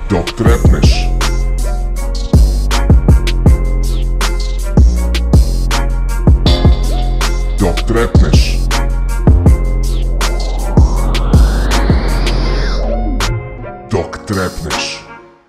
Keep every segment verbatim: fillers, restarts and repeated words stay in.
Dok trepneš. Dok trepneš. Dok trepneš.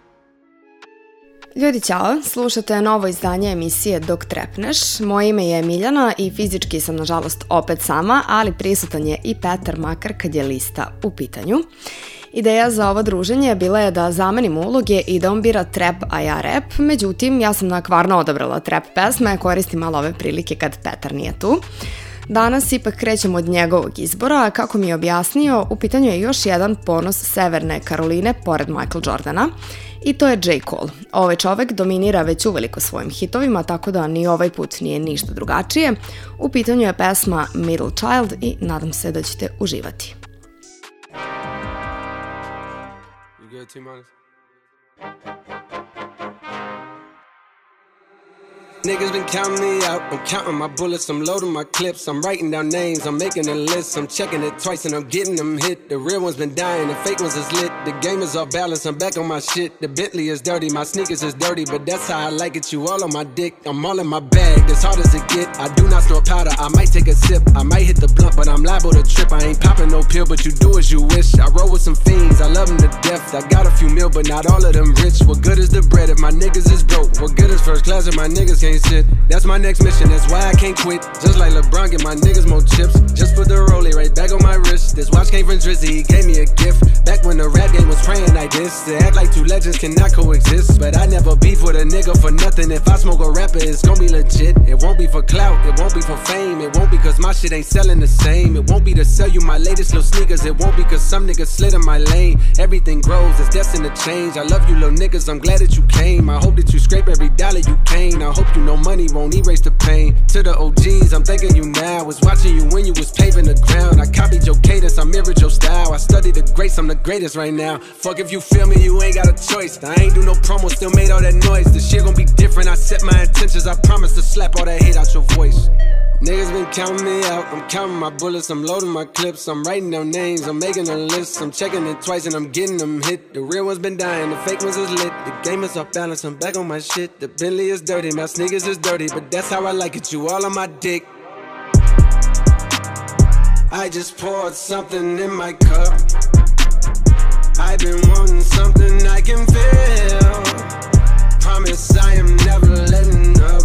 Ljudi, ćao, slušate novo izdanje emisije Dok trepneš. Moje ime je Miljana i fizički sam nažalost opet sama, ali prisutan je i Petar, makar kad je lista u pitanju. Ideja za ovo druženje bila je da zamenim uloge i da on bira trap, a ja rap, međutim ja sam na kvarno odabrala trap pesme, koristim malo ove prilike kad Petar nije tu. Danas ipak krećemo od njegovog izbora, a kako mi je objasnio, u pitanju je još jedan ponos Severne Karoline pored Michael Jordana i to je J. Cole. Ovaj čovek dominira već uveliko svojim hitovima, tako da ni ovaj put nije ništa drugačije. U pitanju je pesma Middle Child i nadam se da ćete uživati. Niggas been counting me out, I'm counting my bullets, I'm loading my clips, I'm writing down names, I'm making a list, I'm checking it twice and I'm getting them hit. The real ones been dying, the fake ones is lit, the game is off balance, I'm back on my shit. The Bentley is dirty, my sneakers is dirty, but that's how I like it, you all on my dick, I'm all in my bag, as hard as it get. I do not snort powder, I might take a sip, I might hit the blunt, but I'm liable to trip. I ain't popping no pill, but you do as you wish. I roll with some fiends, I love them to death, I got a few mil, but not all of them rich. What good is the bread if my niggas is broke? What good is first class if my niggas can't sit? That's my next mission, that's why I can't quit. Just like LeBron, get my niggas more chips. Just put the rollie right back on my wrist. This watch came from Drizzy, he gave me a gift. Back when the rap game was praying like this. To act like two legends cannot coexist. But I never beef with a nigga for nothing. If I smoke a rapper, it's gon' be legit. It won't be for clout, it won't be for fame. It won't be cause my shit ain't selling the same. It won't be to sell you my latest little sneakers. It won't be cause some niggas slid in my lane. Everything grows, it's destined to change. I love you little niggas, I'm glad that you came. I hope that you scrape every dollar you came. I hope you know money won't erase the pain. To the O Gs, I'm thanking you now. Was watching you when you was paving the ground. I copied your cadence, I mirrored your style. I studied the greats, I'm the greatest right now. Fuck if you feel me, you ain't got a choice. I ain't do no promo, still made all that noise. The shit gon' be different, I set my intentions. I promise to slap all that hate out your voice. Niggas been counting me out, I'm counting my bullets, I'm loading my clips, I'm writing down names, I'm making a list, I'm checking it twice and I'm getting them hit. The real ones been dying, the fake ones is lit, the game is off balance, I'm back on my shit. The Bentley is dirty, my sneakers is dirty, but that's how I like it, you all on my dick. I just poured something in my cup, I've been wanting something I can feel. Promise I am never letting up.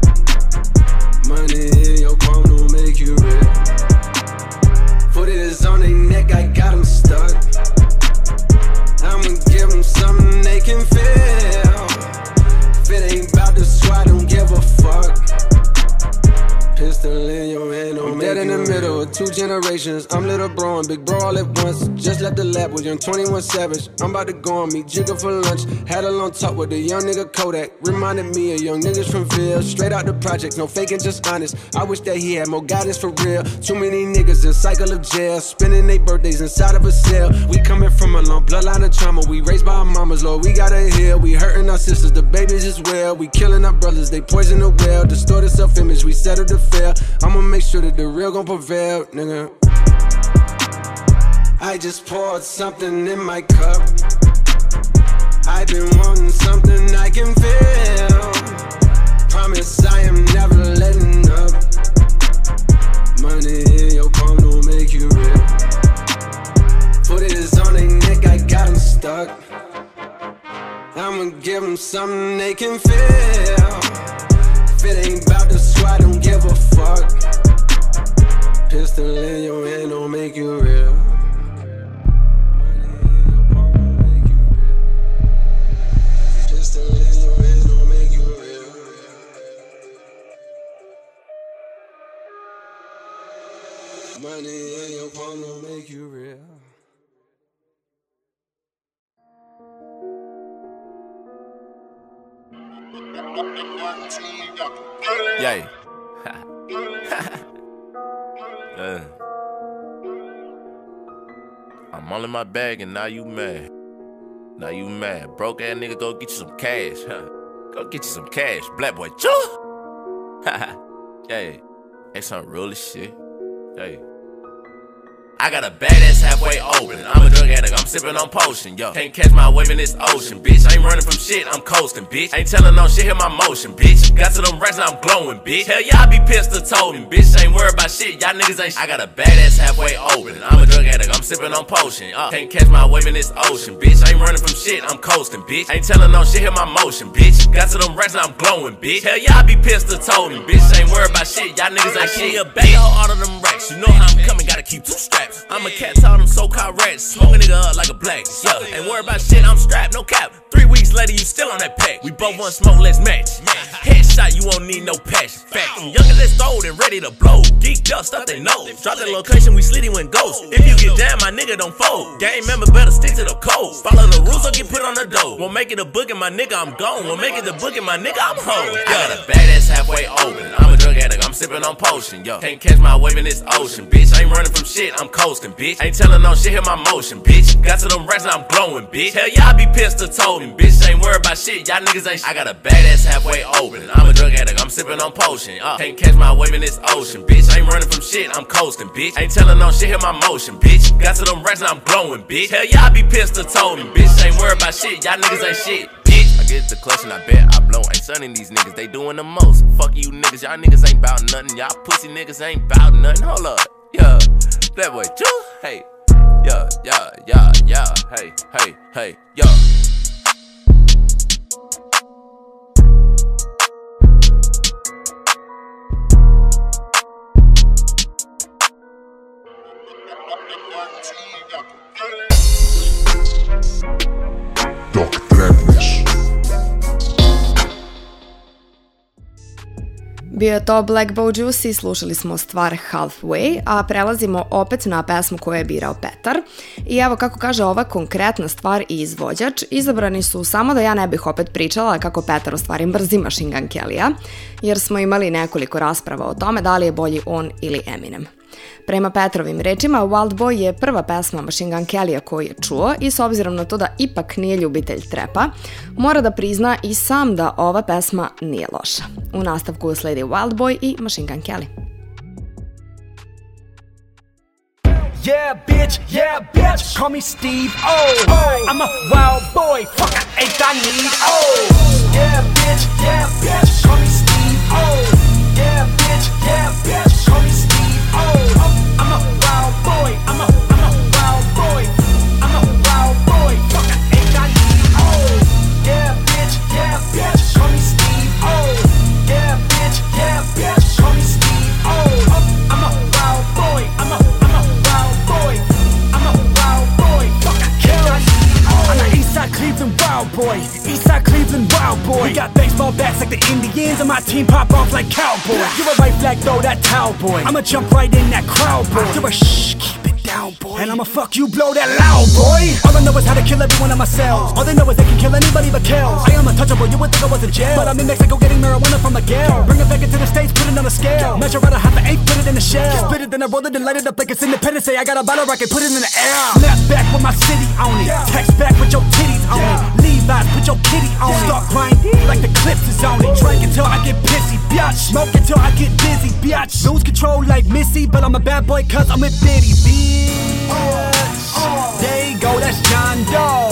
Money in your palm don't make you real. Put it is on their neck, I got them stuck. I'ma give them something they can feel. If it ain't about the squad, don't give a fuck. Pistol in your hand, I'm dead in the middle of two generations. I'm little bro and big bro all at once. Just left the lab with young twenty-one Savage. I'm about to go on meet Jigga for lunch. Had a long talk with the young nigga Kodak. Reminded me of young niggas from Ville. Straight out the projects, no faking, just honest. I wish that he had more guidance for real. Too many niggas in cycle of jail, spending their birthdays inside of a cell. We coming from a long bloodline of trauma. We raised by our mamas, Lord, we gotta heal. We hurting our sisters, the babies as well. We killing our brothers, they poison the well. Distorted self-image, we settle to fail. I'ma make sure that the real gon' prevail, nigga. I just poured something in my cup, I've been wanting something I can feel. Promise I am never letting up. Money in your palm don't make you real. Put it is on their neck, I got them stuck. I'ma give them something they can feel. If it ain't about the squad, don't give a fuck. Pistol in your hand don't make you real. Pistol in your hand don't make you real. Money in your palm don't make you real. Yay. Yeah. I'm all in my bag and now you mad. Now you mad. Broke ass nigga, go get you some cash. Huh? Go get you some cash. Black boy, choo. Hey, ain't some real as shit. Hey. I got a badass halfway open. I'm a drug addict, I'm sipping on potion, yo. Can't catch my wave in this ocean, bitch. I ain't running from shit, I'm coasting, bitch. Ain't telling no shit, hear my motion, bitch. Got to them racks and I'm glowing, bitch. Hell yeah, I be pistol toting, bitch. Ain't worried about shit, y'all niggas ain't sh- I got a badass halfway open. I'm a drug addict, I'm sipping on potion, uh. Can't catch my wave in this ocean, bitch. I ain't running from shit, I'm coasting, bitch. Ain't telling no shit, hear my motion, bitch. Got to them racks and I'm glowing, bitch. Hell yeah, I be pistol toting, bitch. Ain't worried about shit, y'all niggas ain't shit. A bag of all of them racks, you know how I'm coming, gotta keep two straps. I'm a cat, all them so-called rats, smoke a nigga up like a black. Yeah, ain't worried about shit, I'm strapped, no cap. Three weeks later, you still on that pack. We both want smoke, let's match. Headshot, you won't need no passion. Fact, young and let's throw and ready to blow. Geeked up, stuff they know. Drop that location, we slitty when ghost. If you get down, my nigga don't fold. Gang member better stick to the code. Follow the rules or get put on the dough. Won't make it a book and my nigga, I'm gone. Won't make it a book and my nigga, I'm home. I got a badass halfway open. I'm a drug addict, I'm sipping on potion, yo. Can't catch my wave in this ocean, bitch. I ain't running from shit, I'm coasting, bitch. Ain't telling no shit, hear my motion, bitch. Got to them racks and I'm glowing, bitch. Hell yeah, I be pistol toting, bitch. Ain't worried about shit, y'all niggas ain't sh- I got a badass halfway open. I'm a drug addict, I'm sipping on potion, uh. Can't catch my wave in this ocean, bitch. I ain't running from shit, I'm coasting, bitch. Ain't telling no shit, hear my motion, bitch. Got to them racks and I'm glowing, bitch. Hell yeah, I be pistol toting, bitch. Ain't worried about shit, y'all niggas ain't shit, bitch. I get the clutch and I bet I blow. Ain't sunning these niggas, they doing the most. Fuck you niggas, y'all niggas ain't bout nothing. Y'all pussy niggas ain't bout nothing. Hold up, yeah. That boy, choo, hey. Yeah, yeah, yeah, yeah, hey, hey, hey, yeah. Dok trepneš. Bio je to Black Bow Juicy, slušali smo stvar Halfway, a prelazimo opet na pesmu koju je birao Petar. I evo kako kaže ova konkretna stvar i izvođač, izabrani su samo da ja ne bih opet pričala kako Petar u stvari mrzi Machine Gun Kelly-a, jer smo imali nekoliko rasprava o tome da li je bolji on ili Eminem. Prema Petrovim rečima, Wild Boy je prva pesma Machine Gun Kelly-a koju je čuo i s obzirom na to da ipak nije ljubitelj trepa, mora da prizna i sam da ova pesma nije loša. U nastavku usledi Wild Boy i Machine Gun Kelly. Yeah, bitch, yeah, bitch, call me Steve O. Oh, I'm a wild boy, fuck, I ain't got need, oh. Yeah, bitch, yeah, bitch, call me Steve O. Yeah, bitch, yeah, bitch, call me Steve O. I'm a wild boy, I'm a, I'm a wild boy. I'm a wild boy, fuck, I ain't got need, oh. Yeah, bitch, yeah, bitch, call me Steve O. Yeah, bitch, yeah, bitch, call me Steve O. I'm a wild boy, I'm a, I'm a wild boy. I'm a wild boy, fuck, I can't got need, oh. I'm an Eastside Cleveland wild boy, Eastside Cleveland wild boy. We got baseball bats like the Indians, and my team pop off like cowboys. You're a right flag, throw that towel, boy. I'ma jump right in that crowd, boy. You're a shh, keep it down, boy. And I'ma fuck you, blow that loud, boy. All I know is how to kill every one of my cells. All they know is they can kill anybody but kills. I am untouchable, you would think I was in jail, but I'm in Mexico getting marijuana from Miguel. Bring it back into the States, put it on a scale. Measure out a half an eighth, put it in a shell. Split it, then I roll it and light it up like it's Independence Day. I got a bottle rocket, put it in the air. Snap back with my city on it. Text back with your titties on it. Levi's, put your kitty on it. Start grinding like the clips is on it. Drink until I get pissy, biatch. Smoke until I get dizzy, biatch. Lose control like Missy, but I'm a bad boy cause I'm a bitty, bitch. There you go, that's John Doe.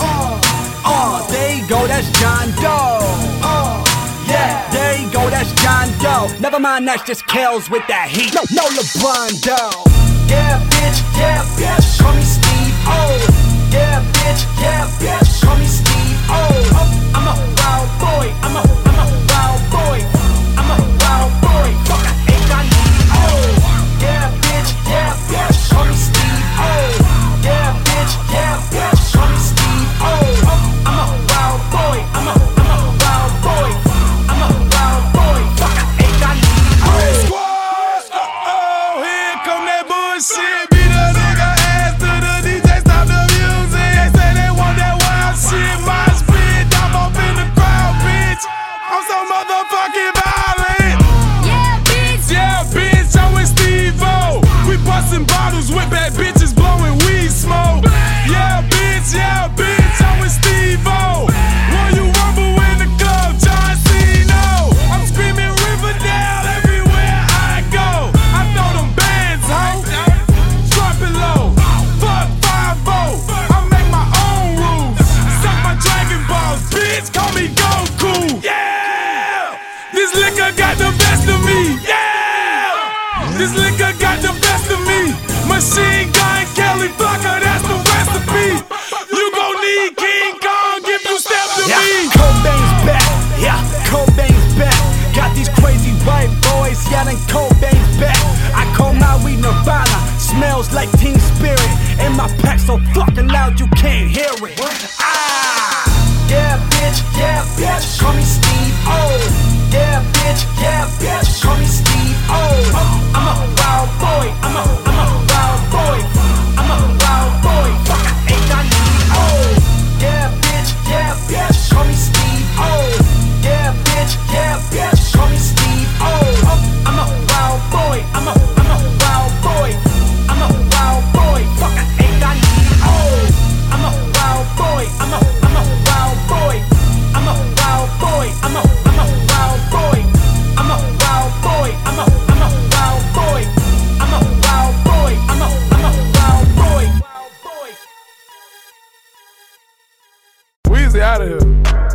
Uh, there you go, that's John Doe. Yeah, there you go, that's John Doe. Never mind, that's just Kells with that heat. No, no LeBron Doe. Yeah, bitch, yeah, bitch, call me Steve O. Yeah, bitch, yeah, bitch, call me Steve O. I'm a wild boy, I'm a, I'm a wild boy. I'm a wild boy, fuck, I ain't got need, oh. Yeah, bitch, yeah, bitch, call me Steve O. Yeah, bitch, yeah, bitch, call me Steve O. I'm a wild boy, I'm a, I'm a wild boy. I'm a wild boy, fuck, I ain't got need, oh. Squad, uh-oh, here come that bullshit. Beat a nigga ass like Team Spirit. And my pack so fucking loud you can't hear it. Ah, yeah, bitch, yeah, bitch. Call me Steve O. Yeah, bitch, yeah, bitch. Call me Steve O. I'm a wild boy. I'm a, I'm a wild boy. I'm a wild boy. Fuck, I ain't got need. Oh, yeah, bitch, yeah, bitch. Call me Steve O. Yeah, bitch, yeah, bitch. Call me Steve O. I'm a wild boy. I'm a, I'm a wild boy. I'm a wild boy. Fuck, I ain't got need. Oh, I'm a wild boy. I'm a, I'm a wild boy. I'm a wild boy. I'm a, I'm a wild boy. I'm a wild boy. I'm a, I'm a wild boy. I'm a wild boy. I'm a, I'm a wild boy. Weezy out of here.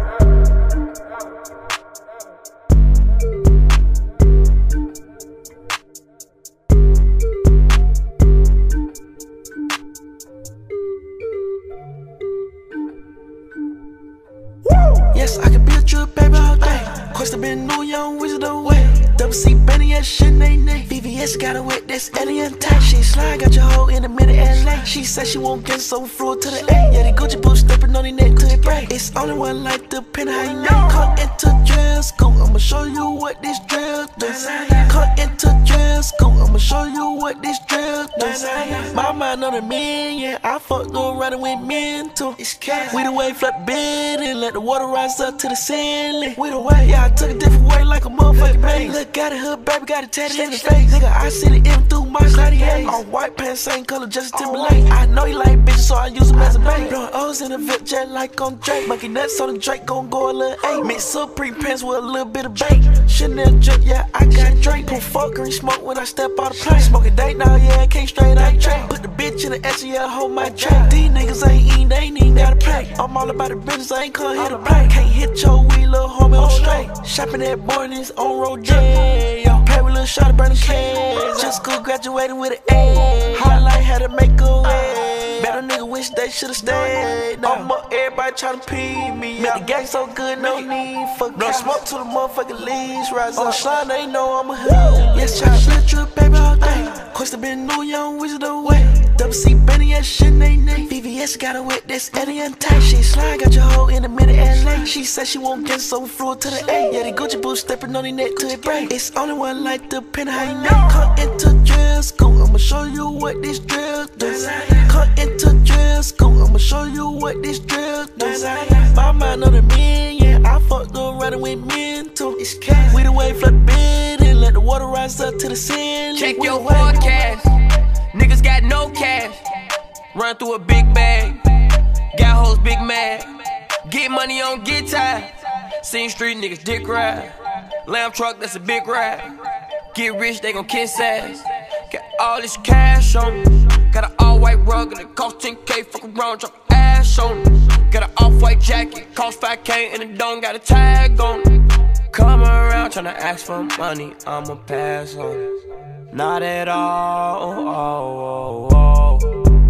Yes, I can be a true baby all day. Course I been new young wizard away. Double C Benny and shit, nay, nay. V V S got her with this alien tight. She slide, got your hoe in the middle L A. She said she won't get so fluid to the A. Yeah, the Gucci boots stepping on the neck to the break. It's only one like the pin how you know. Come into drill school, I'ma show you what this drill does. Come into drill school, I'ma show you what this drill does. My mind on a million, I fucked around and went mental. We the way flip bid and let the water rise up to the ceiling. We the way, yeah, I took a different way like a motherfucking baby. Look at it, hood, baby, got it tatted in the face. Nigga, I see the M through my cloudy haze. All white pants, same color, Justin Timberlake. I know you like bitches, so I use them as a bait. Blowing O's in the VIP jet like on Drake. Monkey nuts on the Drake, gon' go a little eight. Mix Supreme pants with a little bit of bait. Chanel drip, yeah, I got Drake. Put fuck green smoke when I step out of plane. Smoking date now, yeah, came straight out of track. Put the bitch in the S, yeah, hold my track. These niggas ain't eating, they ain't even gotta pay. I'm all about the business, I ain't come here to play. Can't hit your weed, little homie, on straight. Shopping at Barney's on road J. Pay with a little shot of burning cash. Just school graduating with an A. Hard life had to make a way. Better nigga wish they should've stayed. I'm up, everybody tryna pee me. Make the gang so good, no need for no smoke to the motherfucking leaves. Rise up, slime, they know I'm a hood. Yes, try to slip trip, baby, all day. Course I been new young wizard away. Double C Benny and shit, nay, nay. V V S got her with this alien tight. She slide, got your hoe in the middle L A. She said she won't get so fluid to the A. Yeah, the Gucci boots stepping on the neck to the break. It's only one like the pin how you know. Come into drill school, I'ma show you what this drill does. Come into drill school, I'ma show you what this drill does. My mind on a million, I fucked around and went mental. We the way flip bid and let the water rise up to the ceiling. Check your forecast, niggas got no cash. Run through a big bag, got hoes big mad. Get money on guitar, seen street niggas dick ride. Lamb truck, that's a big ride. Get rich, they gon' kiss ass. Got all this cash on me. Got an all-white rug and it cost ten K. Fuck around, drop ass on me. Got an off-white jacket, cost five K and it don't got a tag on it. Come around tryna ask for money, I'ma pass on it. Not at all, oh, oh, oh.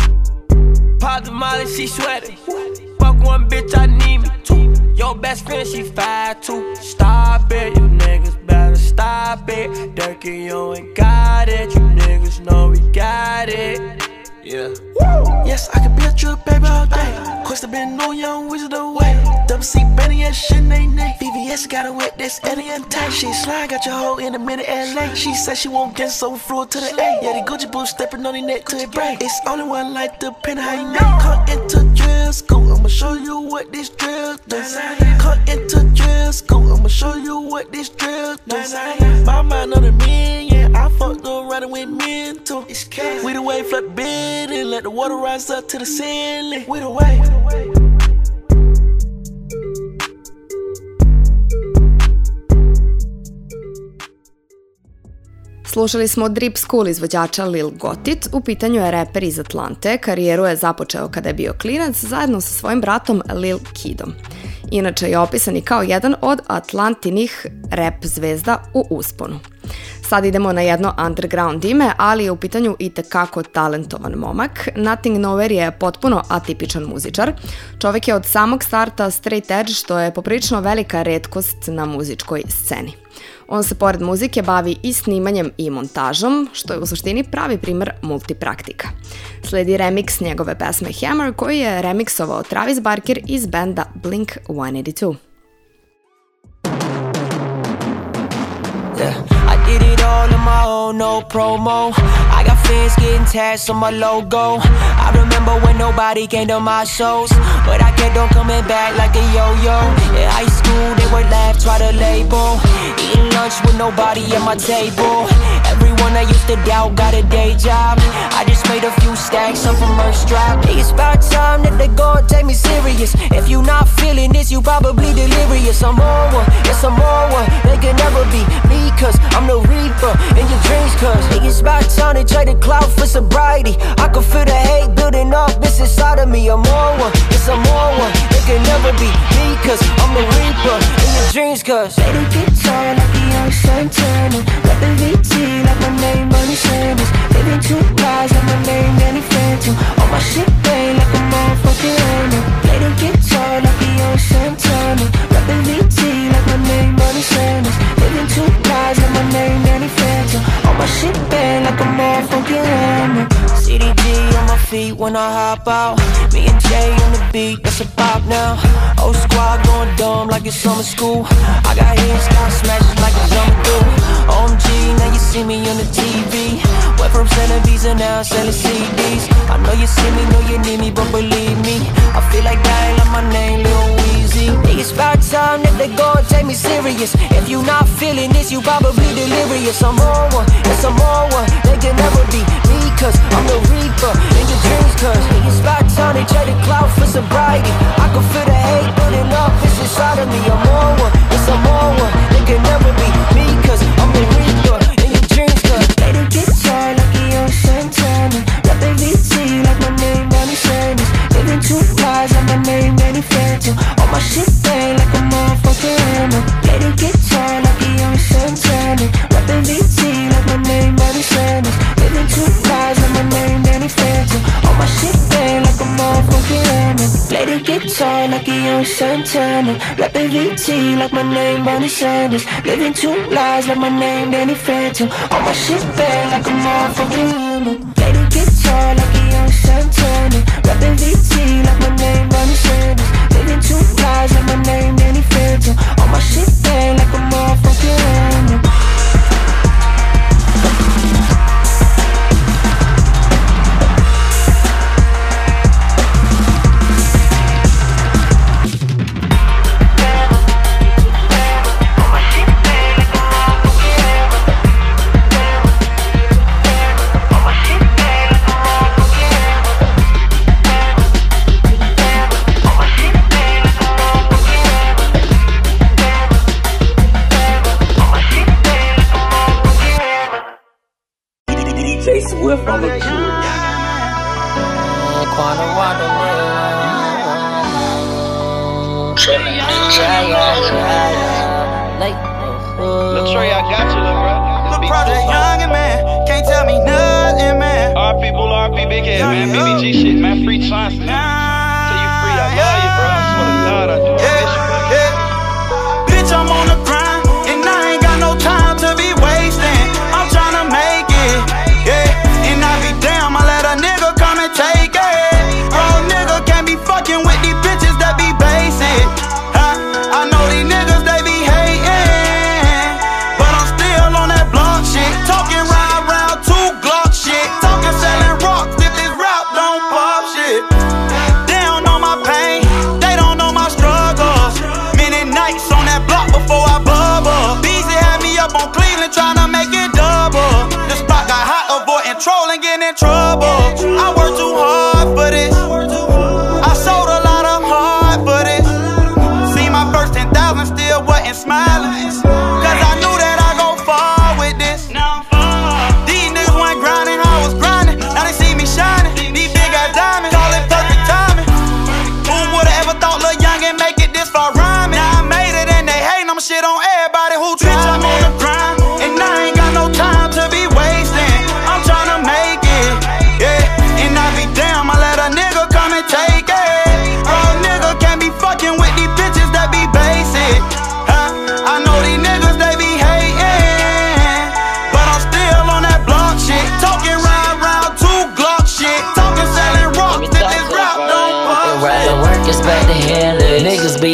Pop the molly, she sweating. Fuck one bitch, I need me two. Your best friend, she five two. Stop it, you niggas better stop it. Dirkie, you ain't got it. You niggas know we got it. Yeah. Yes, I can be a true baby all day. Course I been new young wizard away. Double C Benny and shit, nay, nay. V V S got her with this alien tight. She slide, got your hoe in the middle L A. She said she won't get so fluid to the A. Yeah, the Gucci boots stepping on the neck to the break. It's only one like the pin how you know. Come into drill school, I'ma show you what this drill does. Come into drill school, I'ma show you what this drill does. My mind on a million, I fucked around and went mental. We the way flip bid and let the water rise up to the ceiling. We the way. Slušali smo Drip School izvođača Lil Gotit. U pitanju je reper iz Atlante. Karijeru je započeo kada je bio klinac zajedno sa svojim bratom Lil Kidom. Inače je opisan i kao jedan od Atlantinih rap zvezda u usponu. Sad idemo na jedno underground ime, ali je u pitanju i tekako talentovan momak. Nothing Nowhere je potpuno atipičan muzičar. Čovjek je od samog starta straight edge, što je poprilično velika retkost na muzičkoj sceni. On se pored muzike bavi i snimanjem i montažom, što je u suštini pravi primer multipraktika. Sledi remix njegove pesme Hammer koji je remiksovao Travis Barker iz benda Blink one eighty-two. Yeah, I did it all on my own, no promo. I got fans getting tags on my logo. I remember when nobody came to my shows, but I kept on coming back like a yo-yo. In high school, they would laugh, try to label. Eating lunch with nobody at my table. Everyone I used to doubt got a day job. I just made a few stacks up from merch drop. It's about time that they go and take me serious. If you not feeling this, you probably delirious. I'm on one, yes I'm on one. They can never be me, cause I'm the reaper in your dreams. Cause it's about time they trade the cloud for sobriety. I can feel the hate building up, it's inside of me. I'm on one, yes I'm on one. They can never be me, cause I'm the reaper in your dreams. Cause they don't get tired like the young Santana. Rapping V T like my name Bernie Sanders. Living two lives like my name Danny Phantom. All my shit bang like a motherfucking hammer. They don't get tired like the young Santana. Rapping V T like my name Bernie Sanders. Living two lives like my name Danny Phantom. All my shit bang like a motherfucking hammer. C D G on my feet when I hop out. Me and Jay on the beat, that's a pop now. Old squad going dumb like it's summer school. I got hits, got smashes like a drummer do. O M G, now you see me on the T V. Went from selling beats and now selling C Ds. I know you see me, know you need me, but believe me, I feel like dying like my name, Lil Weezy. It's about time that they go and take me serious. If you not feeling this, you probably delirious. I'm on one, yes I'm on one. They can never be me, cause I'm the reaper in your dreams. Cause it's about time they trade the cloud for sobriety. I can feel the hate building up, it's inside of me. I'm on one, yes I'm on one. They can never be me, cause I'm the reaper in your dreams. Cause they don't get tired like a young Santana. Rapping V T like my name Bernie Sanders. Living two lives like my name Danny Phantom. All my shit bang like a motherfucking hammer. They don't get tired like a young Santana. Rapping V T like my name Bernie Sanders. Living two lives like my name Danny Phantom. All my shit bang like a motherfucking hammer. Play the guitar like a young Santana. Rapping V T like my name Bernie Sanders. Living two lives like my name Danny Phantom. All my shit bang like a motherfucking hammer. Play the guitar like a young Santana. Rapping V T like my name Bernie Sanders. Living two lives like my name Danny Phantom. All my shit bang like a motherfucking hammer. Swift on the cue. Latrey, I got you, little bro. The project young and man, can't tell me nothing, man. R P Bull, R P Big Head, man. B B G shit, man. Free Chauncey. Till you free, I love you, bro. I swear to God, I do. Yeah, yeah. Bitch, I'm on the grind, and I ain't got no time to be wasting. I'm tryna make it, yeah. And I be damn, I let a nigga come and take it. Bro, nigga can't be fucking with these bitches that be basic. Huh? I know these niggas, they be hating, but I'm still on that block shit. Talking round round two Glock shit. Talking selling rocks if this rap don't pop shit. They don't know my pain, they don't know my struggles. Many nights on that block before I bubble. Beezy had me up on Cleveland trying to make it double. The spot got hot, avoiding trolling, getting in trouble. I work too hard for this, I sold a lot of hard for this. See my first ten thousand, still wasn't smiling, cause I knew that I go far with this. These niggas went grinding, I was grinding. Now they see me shining, these big ass diamonds, call it perfect timing. Who would've ever thought Lil Youngin make it this far rhyming? Now I made it and they hating, I'ma shit on everybody who tried. Bitch, I'm on the grind, and I ain't got no time to be wasting. I'm tryna make it, yeah. And I be damn, I let a nigga come and take it. Bro, nigga can't be fucking with these bitches that be basic. Huh? I know these niggas, they be hating.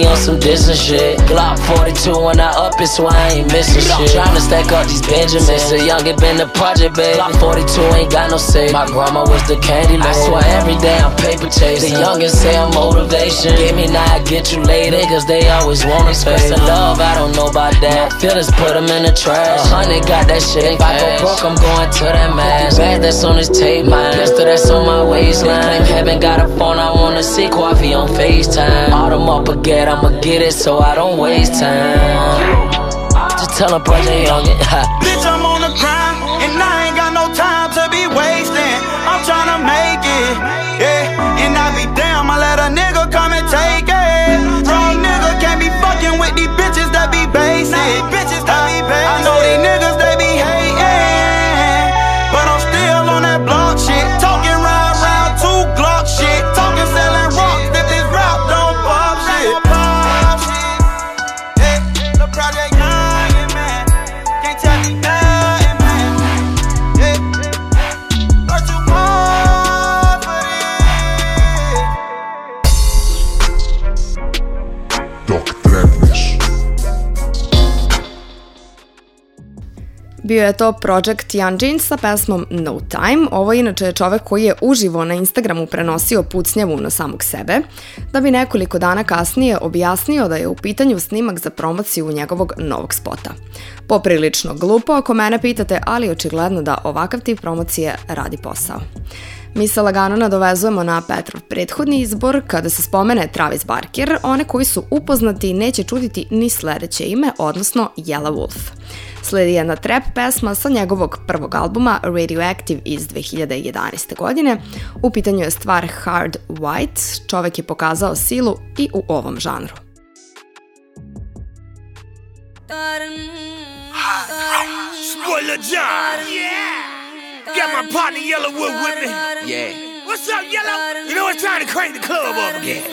be on some distant shit. Glock forty-two when I up it, so I ain't missing shit. Tryna stack up these Benjamins. The youngin' been the project, babe. Glock forty-two ain't got no say. My grandma was the candy lady. I swear every day I'm paper chasing. The youngins say I'm motivation. Give me now, I get you later. Niggas, they always want expressing love, I don't know about that. My feelings put them in the trash. A hundred got that shit. If I go broke, I'm going to that mask. Bag that's on this tape, my pistol that's on my waistline. Haven't got a phone, I wanna see coffee on FaceTime. All them up again, I'ma get it so I don't waste time. Just tell them Project Youngin. Bitch, I'm on the grind, and I ain't got no time to be wasting. I'm tryna make it, yeah. And I be damn, I let a nigga come and take it. Wrong nigga can't be fucking with these bitches that be basic. Bitches that be basic. I know these niggas, they be hating, but I'm still on that block shit. Talking round, round, two Glock shit. Talking selling rocks, if this rap don't pop shit. Pop shit, yeah. The Project Youngin, man. Can't tell me nothing, man. Yeah. What you want for this? Dok Trepneš. Bio je to Project Youngin sa pesmom No Time. Ovo inače je čovek koji je uživo na Instagramu prenosio pucnjavu na samog sebe, da bi nekoliko dana kasnije objasnio da je u pitanju snimak za promociju njegovog novog spota. Poprilično glupo ako mene pitate, ali očigledno da ovakav tip promocije radi posao. Mi se lagano nadovezujemo na Petrov prethodni izbor. Kada se spomene Travis Barker, one koji su upoznati neće čuditi ni sledeće ime, odnosno Yellow Wolf. Sledi jedna trap pesma sa njegovog prvog albuma Radioactive iz dve hiljade jedanaeste. godine. U pitanju je stvar Hard White. Čovek je pokazao silu i u ovom žanru. Spoiler John, yeah. Got my partner Yellowwood with me. Yeah. What's up, Yellow? You know it's time to crank the club up again.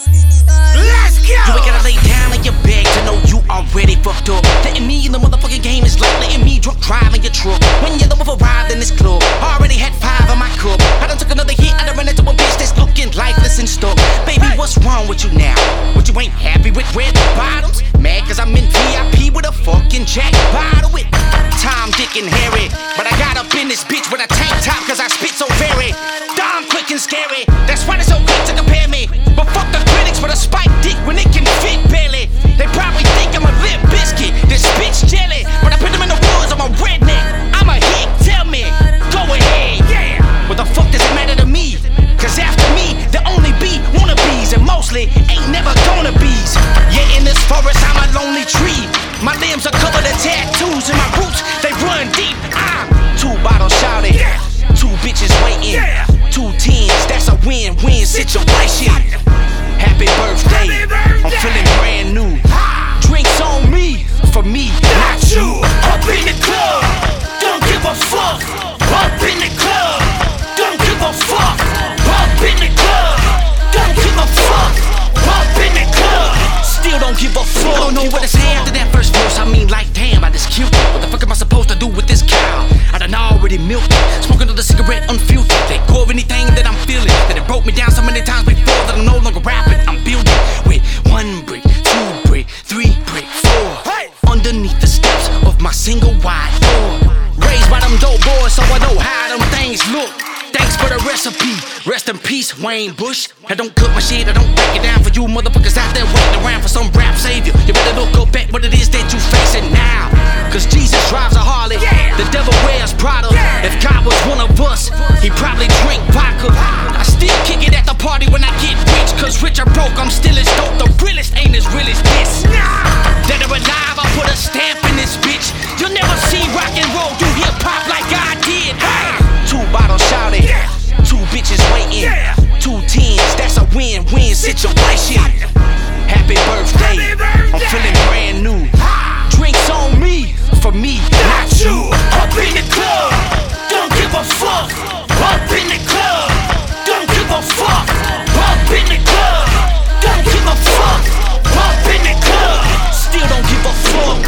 Let's go! You ain't gotta lay down on your bed to know you already fucked up. Letting me in the motherfucking game is like letting me drunk drive in your truck. When Yellow Wolf arrived in this club, already had five on my cup. I done took another hit, I done ran into a bitch that's looking lifeless and stuck. Baby, what's wrong with you now? What, you ain't happy with red bottoms? Mad cause I'm in V I P with a fucking jack bottle with Tom, Dick, and Harry. But I got up in this bitch with a tank top cause I spit so very dumb, quick, and scary. That's why they're so quick to compare me. But fuck the critics with a spike dick when it can fit barely. They probably think I'm a lip biscuit, this bitch jelly. When I put them in the woods, I'm a redneck. I'm a hit, tell me, go ahead, yeah. What the fuck does it matter to me? Cause after me, there only be wannabes, and mostly ain't never gonna be's. Yeah, in this forest, I'm a lonely tree. My limbs are covered in tattoos, and my roots, they run deep. I'm two bottles shouted, yeah. Two bitches waiting, yeah. Two tens, that's a win-win situation. Happy birthday, Happy birthday. I'm feeling brand new. Drinks on me, for me, not you. Up in the club, don't give a fuck. Up in the club, don't give a fuck. Up in the club, don't give a fuck. Up in the club, still don't give a fuck. I don't know what to say after that first verse. I mean, like, damn, I just killed it. What the fuck am I supposed to do with this cow? I done already milked it. Smoking another cigarette unfiltered. Let go of anything that I'm feeling. That it broke me down so many times before that I'm no longer rapping. I'm building with one brick, two brick, three brick, four. Hey. Underneath the steps of my single wide door. Raised by them dope boys, so I know how them things look. Thanks for the recipe. Rest in peace, Wayne Bush. I don't cook my shit, I don't break it down for you motherfuckers out there waiting around for some rap savior. You better look up at what it is that you facing now. Cause Jesus drives a Harley, yeah. The devil wears Prada, yeah. If God was one of us, he'd probably drink vodka. I still kick it at the party when I get rich. Cause rich or broke, I'm still as dope. The realest ain't as real as this. Dead or alive, I put a stamp in this bitch. You'll never see rock and roll do hip hop like I did. Hey. Two bottles shouted, yeah. Two bitches waiting, yeah. Two tens, that's a win-win situation. Happy birthday, Happy birthday. I'm feeling brand new. Drinks on me, for me, not you. Up in the club, don't give a fuck. Up in the club, don't give a fuck. Up in the club, don't give a fuck. Up in the club, still don't give a fuck.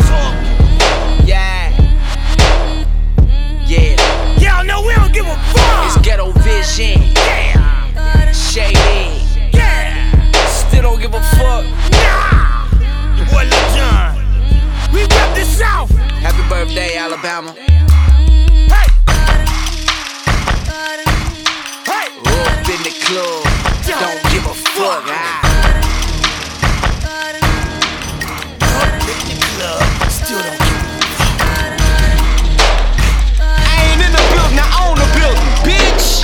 Yeah, yeah. Y'all know we don't give a fuck. It's Ghetto Vision, yeah. Shady, yeah. Still don't give a fuck. boy Lil Jon. We rep the South. Happy birthday, Alabama. Hey. Hey. Up in the club, don't give a fuck. Ah. Up in the club, still don't give a fuck. I ain't in the building, I own the building, bitch.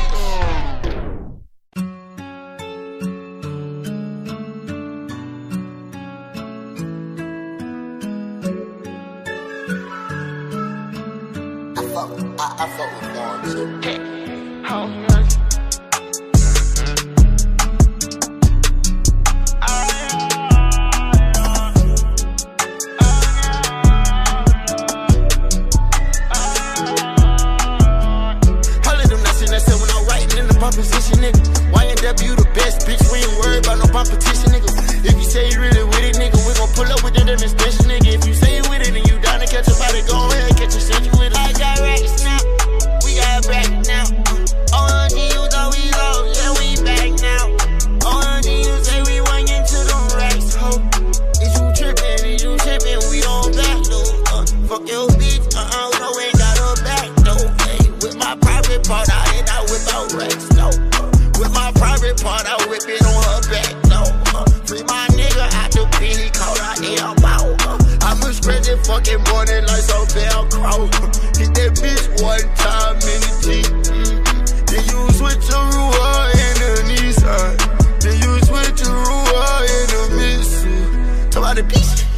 I fuck with Vaughn too. Oh, position, nigga. Y N W the best, bitch. We ain't worried about no competition, nigga. If you say you really with it, nigga, we gon' pull up with the demonstration, nigga. If you say you with it and you down to catch a body, go ahead, catch a send you with it. I got racks now, we got back now. O M G, you thought we low, yeah, we back now. O M G, you say we went into them racks, ho. Is you trippin', is you trippin', we don't back, though. Uh, fuck your bitch, uh-uh, no, ain't got her back, though. Hey, with my private part, I hit out without racks, no. With my private part, I whip it on her back, no. Uh, free my nigga out the pit, he called her elbow. Uh, I'm a crazy fucking morning like some Velcro. Uh, hit that bitch one time in the Jeep. Mm-hmm. Then you switch a Rua in the Nissan. Then you switch a Rua in the Mitsu. Talk about the B C.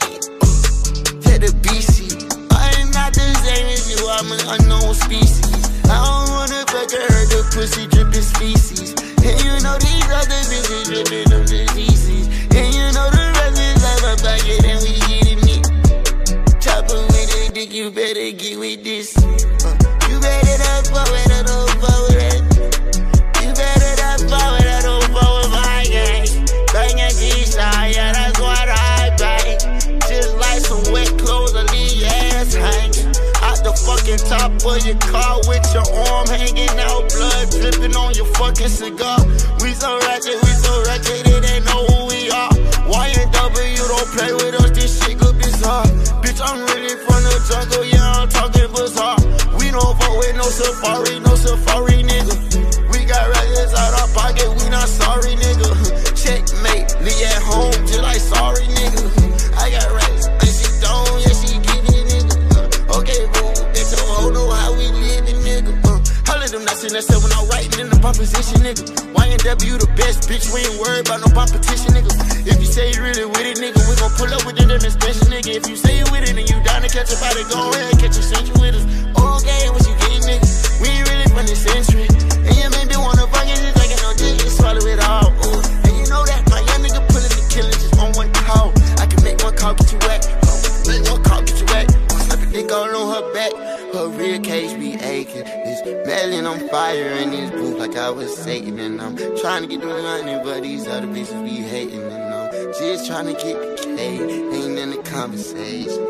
Yeah, the B C. I ain't not the same as you, I'm an unknown species. I don't wanna fuck her, the pussy drippin' species. And you know these other bitches drippin' them diseases. And you know the rest is like my pocket and we eatin' it. Chopper with a dick, you better get with this. Uh, you better not fuck with her, don't fuck with that. You better not fuck with her, don't fuck with my gang. Bang a G-star, yeah, that's what I bang. Just like some wet clothes, I leave your ass hanging. Out the fucking top of your car with your arm hanging out, blood dripping on your fucking cigar. We so ratchet, we so ratchet, they ain't know who we are. Y N W don't play with us, this shit could be bizarre. Bitch, I'm really from the jungle, yeah, I'm talking bizarre. We don't fuck with no safari, no safari, nigga. We got ratchets out our pocket, we not sorry, nigga. Checkmate, leave at home, just like sorry, nigga. I got ratchets, and she don't, yeah, she get it, nigga. Okay, boo, bitch, I don't know how we living, nigga. Uh, Holla them nuts in that set when I'm writing in the proposition, nigga. Y N W the best, bitch, we ain't worried about no competition, nigga. If you say you really with it, nigga, we gon' pull up with the demonstration, nigga. If you say you with it and you down to catch a body, go ahead, catch a send you with us. Okay, what you getting, nigga? We ain't really from this century. And your man be wanna fuck it, just taking no dick, just swallow it all. Ooh. And you know that my young nigga pulling the killer just on one call. I can make one call, get you wet. Make one call, get you wet. Dick all on her back, her rear cage be aching. This melon on fire in this booth like I was Satan. And I'm trying to get the money, but these other bitches be hating. And I'm just trying to get the K, ain't in the conversation.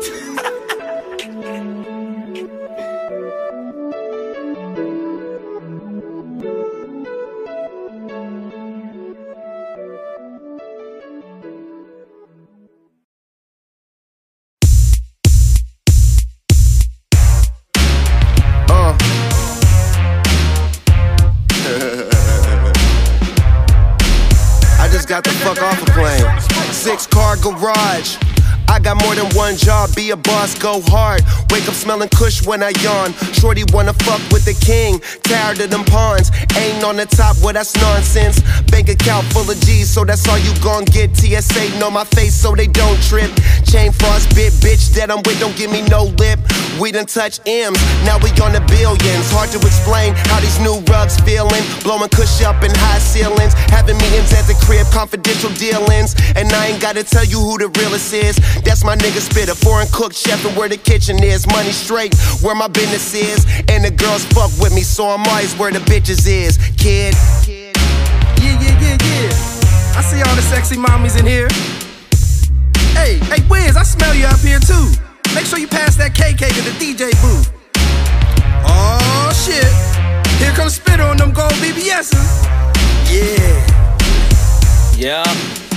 Got the fuck off a plane. Six car garage. I got more than one job, be a boss, go hard. Wake up smelling kush when I yawn. Shorty wanna fuck with the king, tired of them pawns. Ain't on the top, well that's nonsense. Bank account full of G's, so that's all you gon' get. T S A know my face so they don't trip. Chain frost bit, bitch that I'm with, don't give me no lip. We done touch M's, now we on the billions. Hard to explain how these new rugs feeling. Blowing kush up in high ceilings. Having meetings at the crib, confidential dealings. And I ain't gotta tell you who the realest is. That's my nigga Spitter, foreign cook chef and where the kitchen is. Money straight, where my business is. And the girls fuck with me, so I'm always where the bitches is. Kid. Yeah, yeah, yeah, yeah. I see all the sexy mommies in here. Hey, hey, Wiz, I smell you up here too. Make sure you pass that K K to the D J booth. Oh shit, here comes Spitter on them gold B B S's. Yeah. Yeah.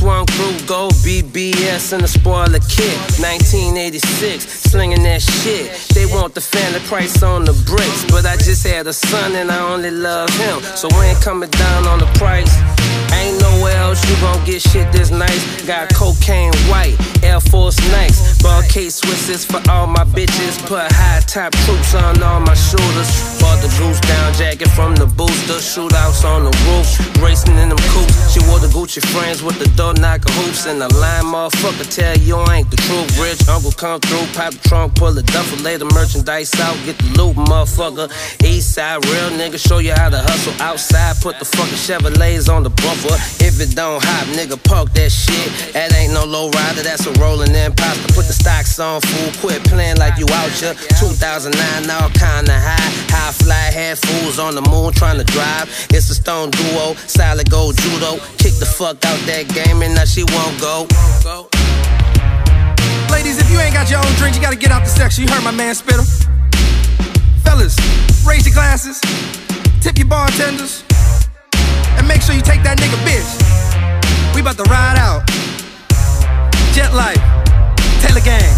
Swung through gold B B S and a spoiler kit. nineteen eighty-six, slinging that shit. They want the family price on the bricks, but I just had a son and I only love him. So we ain't coming down on the price. Ain't nowhere else you gon' get shit this nice. Got cocaine white, Air Force Nikes, ball case Swisses for all my bitches. Put high top troops on all my shoulders. Bought the goose down jacket from the booster. Shootouts on the roof, racing in them coops. She wore the Gucci frames with the door knocker hoops. And the line motherfucker tell you I ain't the truth. Rich uncle come through, pop the trunk, pull the duffel, lay the merchandise out, get the loot, motherfucker. East side real nigga, show you how to hustle. Outside, put the fucking Chevrolets on the bumper. If it don't hop, nigga, park that shit. That ain't no low rider, that's a rolling imposter. Put the stocks on, fool, quit playing like you out here. two thousand nine, all kinda high. High fly, had fools on the moon trying to drive. It's a stone duo, solid gold judo. Kick the fuck out that game and now she won't go. Ladies, if you ain't got your own drink, you gotta get out the section. You heard my man Spitter. Fellas, raise your glasses, tip your bartenders, and make sure you take that nigga bitch. We about to ride out. Jet Life, Taylor Gang.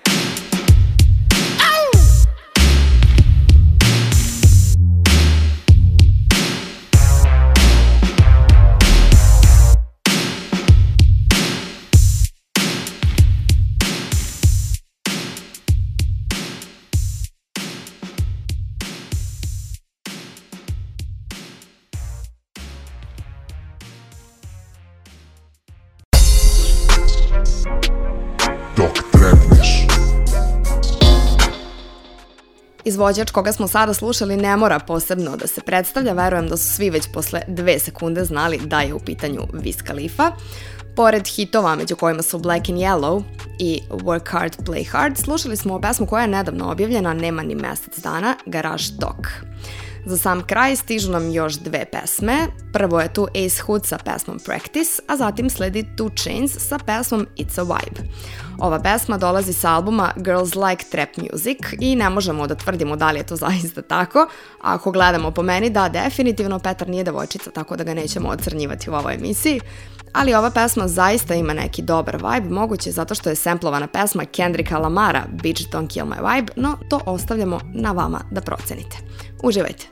Izvođač koga smo sada slušali ne mora posebno da se predstavlja, verujem da su svi već posle dve sekunde znali da je u pitanju Wiz Khalifa. Pored hitova među kojima su Black and Yellow i Work Hard, Play Hard, slušali smo pesmu koja je nedavno objavljena, nema ni mesec dana, Garage Dog. Za sam kraj stižu nam još dve pesme. Prvo je tu Ace Hood sa pesmom Practice, a zatim sledi two Chainz sa pesmom It's a Vibe. Ova pesma dolazi sa albuma Girls Like Trap Music i ne možemo da tvrdimo da li je to zaista tako. A ako gledamo po meni, da, definitivno Petar nije devojčica, tako da ga nećemo ocrnjivati u ovoj emisiji. Ali ova pesma zaista ima neki dobar vibe, moguće zato što je semplovana pesma Kendricka Lamara Bitch Don't Kill My Vibe, no to ostavljamo na vama da procenite. Uživajte!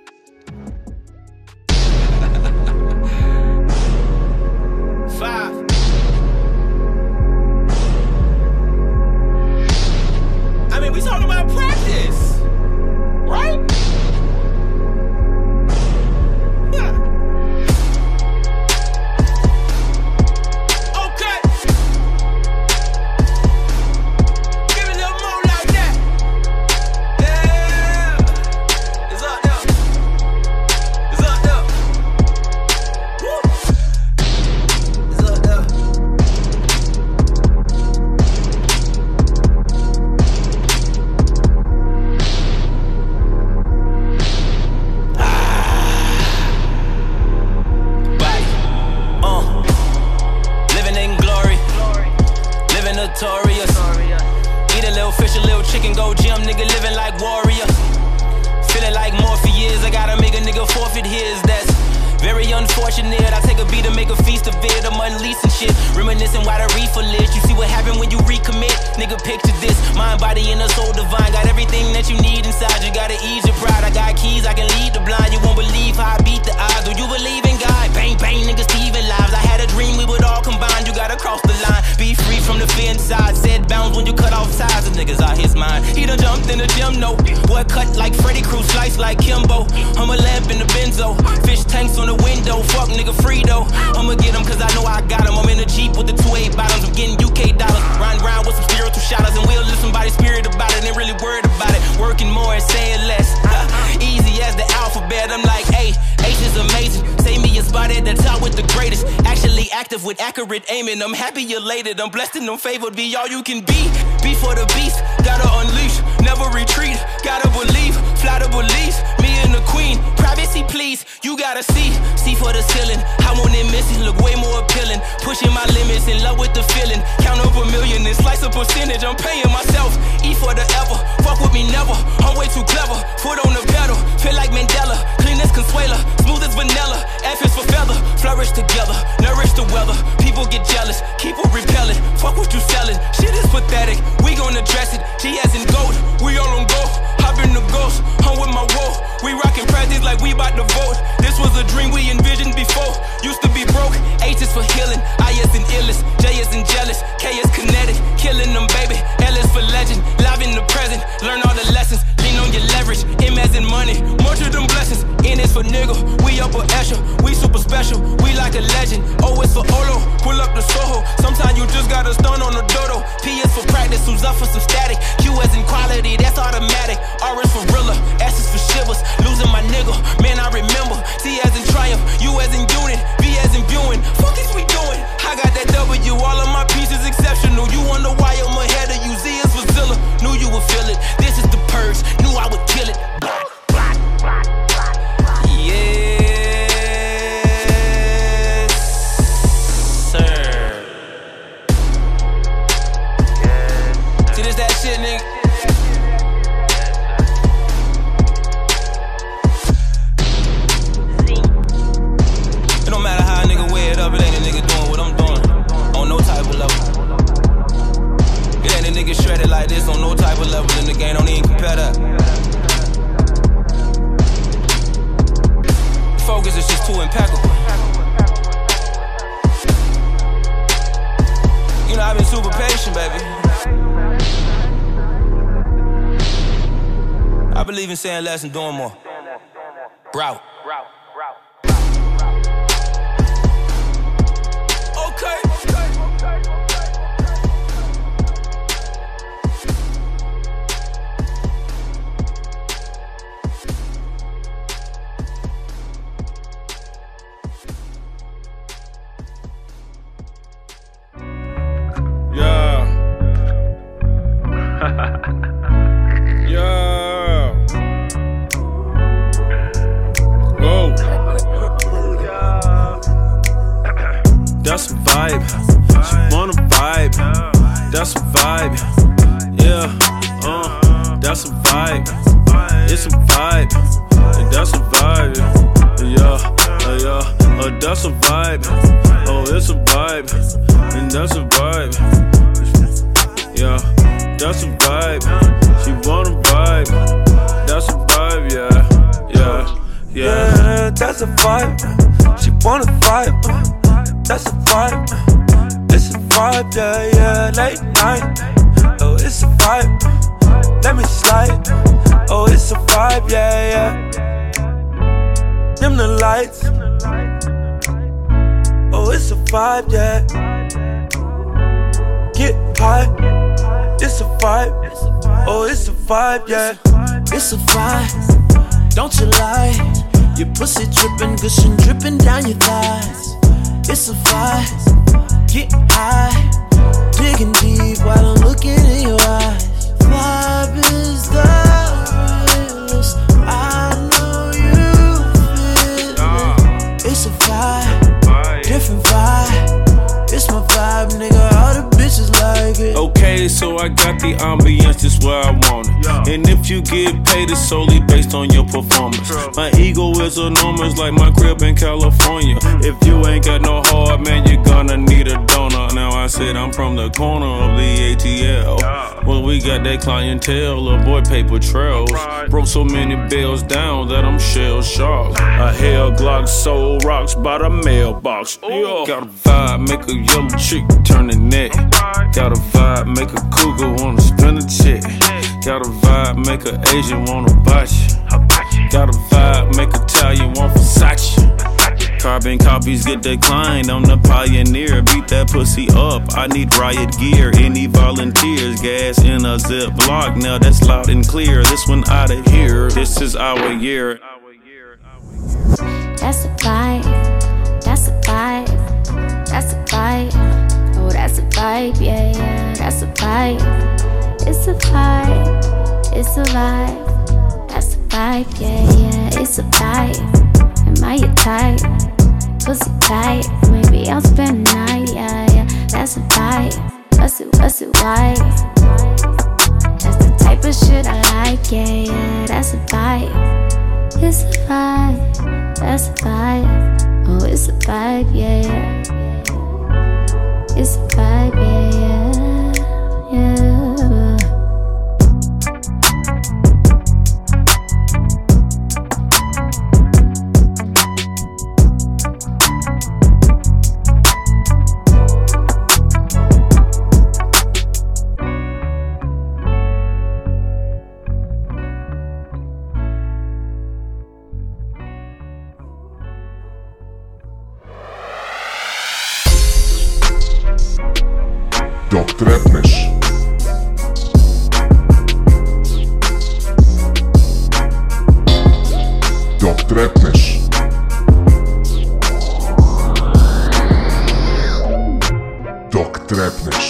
Five. I mean, we talking about practice, right? Yeah. Okay. Give me a little more like that. Yeah. It's up there. It's up there. Woo. It's up there. Notorious. Eat a little fish, a little chicken, go gym, nigga living like warrior. Feeling like Morpheus, I gotta make a nigga forfeit his. That's very unfortunate. I take a beat to make a feast of it. I'm unleashing shit, reminiscing why the reefer lit. You see what happened when you recommit? Nigga, picture this: mind, body, and a soul divine. Got everything that you need inside. You gotta ease your pride. I got keys, I can lead the blind. You won't believe how I beat the odds. Do you believe in God? Bang bang, nigga, Steven lives. I had a dream we would all combine. You gotta cross the line, be free from the fear inside. Set bounds when you cut off ties. The niggas out his mind. He done jumped in the gym, no. Boy cut like Freddy Cruz, slice like Kimbo. I'm a lamp in the benzo. Fish tanks on the window. Fuck nigga Frito. I'ma get him cause I know I got him. I'm in a Jeep with the two eight bottoms. I'm getting U K dollars. Riding around with some spiritual shotters. And we'll lift somebody's spirit about it. Ain't really worried about it. Working more and saying less. Easy as the alphabet. I'm like, hey, H is amazing. Say me a spot at the top with the greatest. Actually active with accurate aiming. I'm happy elated. I'm blessed and I'm favored. Be all you can be. Be for the beast. Gotta unleash. Never retreat. Gotta believe. Fly to believe. Me and the queen. Privacy please. You gotta see. See for the ceiling. I want it missing. Look way more appealing. Pushing my limits. In love with the feeling. Count up a million and slice a percentage. I'm paying myself. E for the ever. Fuck with me never. I'm way too clever. Foot on the pedal. Feel like Mandela. Clean as Consuela. Smooth as vanilla. F is for feather. Flourish together. Nourish the weather. People get for healing. I is an illest, J is in jealous, K is kinetic, killing them, baby. L is for legend, live in the present. Learn all the lessons, lean on your leverage. M as in money, more to them blessings. N is for nigga, we upper Escher, we super special, we like a legend. O is for Olo, pull up the Soho. Sometimes you just gotta stun on the dodo. P is for practice, who's up for some static. Q as in quality, that's automatic. R is for realer, S is for shivers. Losing my nigga, man, I remember. T as in triumph, U as in unit, V as in viewing. Fuck is we doing? I got that W, all of my pieces exceptional. You wonder why I'm ahead of you. Z is for Zilla, knew you would feel it. This is the purge, knew I would kill it. Like this on no type of level in the game, don't even compare that. Focus is just too impeccable. You know, I've been super patient, baby. I believe in saying less and doing more. Route. Okay. Yeah. Yeah. Whoa. That's a vibe. She wanna vibe. That's a vibe. Yeah. Uh. That's a vibe. It's a vibe. And that's a vibe. Yeah. Uh, yeah. Uh, that's a vibe. Oh, it's a vibe. And that's a vibe. Yeah, that's a vibe. She wanna vibe. That's a vibe, yeah, yeah, yeah. Yeah, that's a vibe. She wanna vibe. That's a vibe. It's a vibe, yeah, yeah. Late night. Oh, it's a vibe. Let me slide. Oh, it's a vibe, yeah, yeah. Dim the lights. Oh, it's a vibe, yeah. Get high, it's a vibe. Oh, it's a vibe, yeah. It's a vibe, don't you lie. Your pussy dripping, gushing, dripping down your thighs. It's a vibe, get high, digging deep while I'm looking in your eyes. Vibe is the realest, I know you feel it. It's a vibe, different vibe. It's my vibe, nigga, all the bitches like it. Okay, so I got the ambience, this where I want it. And if you get paid, it's solely based on your performance. My ego is enormous, like my crib in California. If you ain't got no heart, man, you're gonna need a donor. Now I said I'm from the corner of the A T L. Well, we got that clientele, little boy paper trails. Broke so many bills down that I'm shell shocked. A hell Glock sold rocks by the mailbox. Got a vibe, make a yellow chick turn the neck. Got a vibe, make a cougar wanna spin a check. Got a vibe, make a Asian wanna bite you. Got a vibe, make Italian want Versace. Carbon copies get declined, I'm the pioneer. Beat that pussy up, I need riot gear. Any volunteers, gas in a zip block. Now that's loud and clear, this one out of here. This is our year. That's a vibe, that's a vibe, that's a vibe. Oh, that's a vibe, yeah, yeah, that's a vibe. It's a vibe, it's a vibe. That's a vibe, yeah, yeah, it's a vibe. Am I your type? Pussy tight, maybe I'll spend the night, yeah, yeah. That's a vibe, what's it, what's it, why? That's the type of shit I like, yeah, yeah. That's a vibe, it's a vibe. That's a vibe, oh, it's a vibe, yeah, yeah. It's a vibe, yeah, yeah, yeah. Dok trepneš. Dok trepneš. Dok trepneš.